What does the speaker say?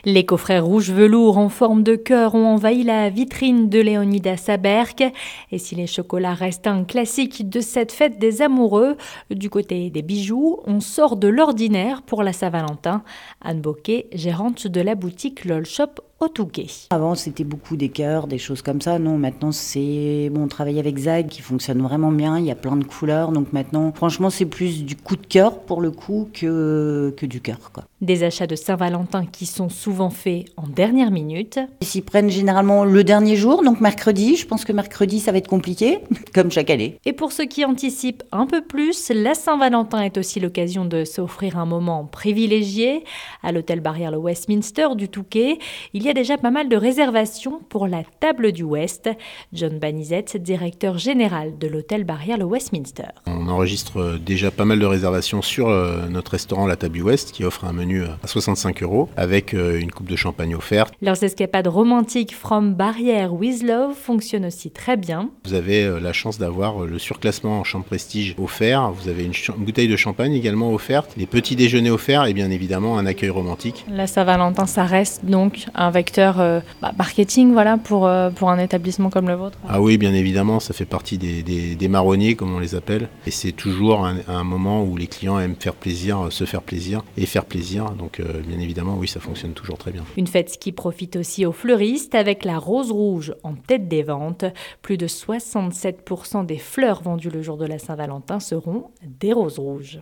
Les coffrets rouge velours en forme de cœur ont envahi la vitrine de Léonidas à Berck. Et si les chocolats restent un classique de cette fête des amoureux, du côté des bijoux, on sort de l'ordinaire pour la Saint-Valentin. Anne Boquet, gérante de la boutique LOL Shop au Touquet. Avant, c'était beaucoup des cœurs, des choses comme ça. Non, maintenant, on travaille avec Zag qui fonctionne vraiment bien. Il y a plein de couleurs. Donc maintenant, franchement, c'est plus du coup de cœur pour le coup que du cœur, quoi. Des achats de Saint-Valentin qui sont souvent faits en dernière minute. Ils s'y prennent généralement le dernier jour, donc mercredi. Je pense que mercredi, ça va être compliqué, comme chaque année. Et pour ceux qui anticipent un peu plus, la Saint-Valentin est aussi l'occasion de s'offrir un moment privilégié. À l'hôtel Barrière le Westminster du Touquet, il y a déjà pas mal de réservations pour la table du West. John Banizet, directeur général de l'hôtel Barrière le Westminster. On enregistre déjà pas mal de réservations sur notre restaurant La Table du West qui offre un menu à 65 € avec une coupe de champagne offerte. Leurs escapades romantiques From Barrière with Love fonctionnent aussi très bien. Vous avez la chance d'avoir le surclassement en chambre prestige offert. Vous avez une bouteille de champagne également offerte, les petits déjeuners offerts et bien évidemment un accueil romantique. La Saint-Valentin, ça reste donc un vecteur marketing pour un établissement comme le vôtre. Ah oui, bien évidemment, ça fait partie des marronniers comme on les appelle. Et c'est toujours un moment où les clients aiment faire plaisir, se faire plaisir et faire plaisir. Donc bien évidemment, oui, ça fonctionne toujours très bien. Une fête qui profite aussi aux fleuristes avec la rose rouge en tête des ventes. Plus de 67% des fleurs vendues le jour de la Saint-Valentin seront des roses rouges.